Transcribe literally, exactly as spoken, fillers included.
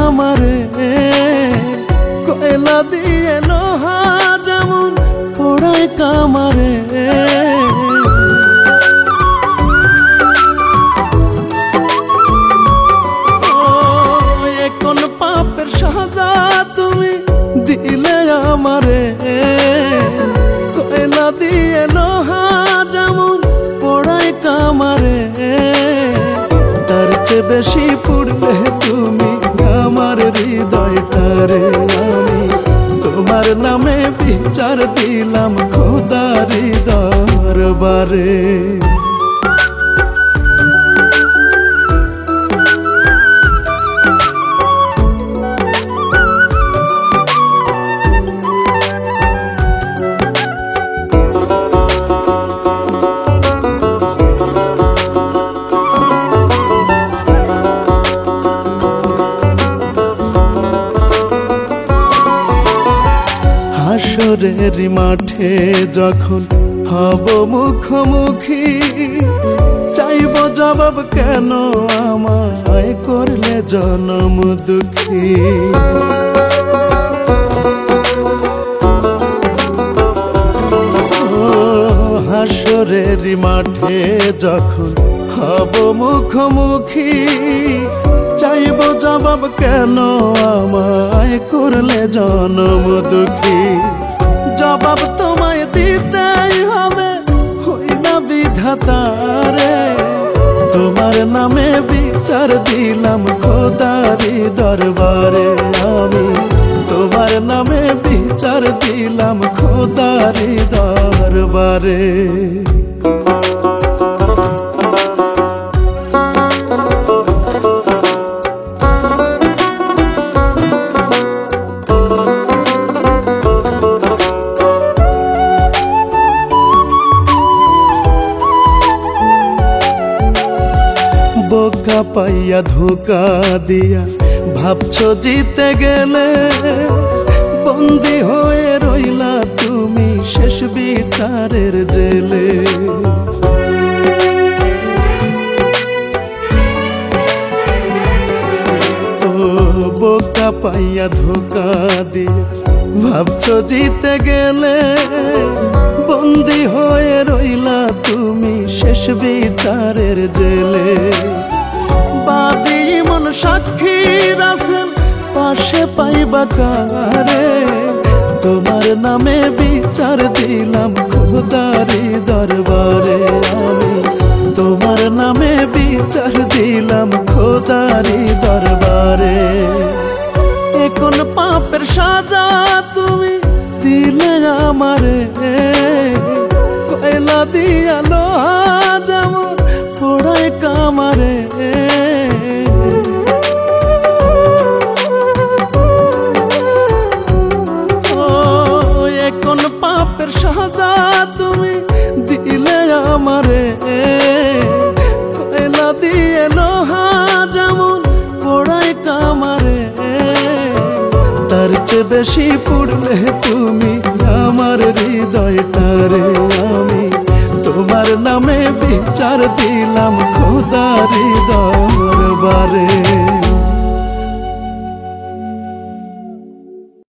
কামারে, কয়লা দিয়ে লোহা যেমন পোড়ায় কামারে। কোন পাপের সাজা তুমি দিলে আমারে, কয়লা দিয়ে লোহা যেমন পোড়ায় কামারে। তার চেয়ে বেশি পুড়লে তুমি আমার হৃদয়টারে। আমি তোমার নামে বিচার দিলাম খোদারি দরবারে। হাসরের মাঠে যখন হব মুখোমুখি, চাইব জবাব কেন আমায় করলে জনম দুঃখী। হাসরের মাঠে যখন হব মুখোমুখি, চাইব জবাব কেন আমায় করলে জনম দুঃখী। জবাব তোমায় দিতেই হবে, হইলা বিধাতারে। তোমার নামে বিচার দিলাম খোদারি দরবারে। আমি তোমার নামে বিচার দিলাম খোদারি দরবারে। বোকা পাইয়া ধোকা দিয়া ভাবছো জিতে গেলে, বন্দী হয়ে রইলা তুমি শেষ বিচারের জেলে। ও বোকা পাইয়া ধোকা দিয়া ভাবছো জিতে গেলে, বন্দী হয়ে রইলা তুমি শেষ বিচারের জেলে। বাদী মন সাক্ষী রাসেল পাশে পাইবা কারে। তোমার নামে বিচার দিলাম খোদারি দরবারে। আমি তোমার নামে বিচার দিলাম খোদারি দরবারে। কোন পাপের সাজা তুমি দিলে আমারে, কয়লা দিয়া লোহা যেমন পোড়ায় কামারে। কোন পাপের সাজা তুমি দিলে আমারে, কয়লা দিয়ে লোহা যেমন পোড়ায় কামারে। তার চেয়ে বেশি পুড়লে তুমি আমার হৃদয়টারে। আমি তোমার নামে বিচার দিলাম খোদারি দরবারে।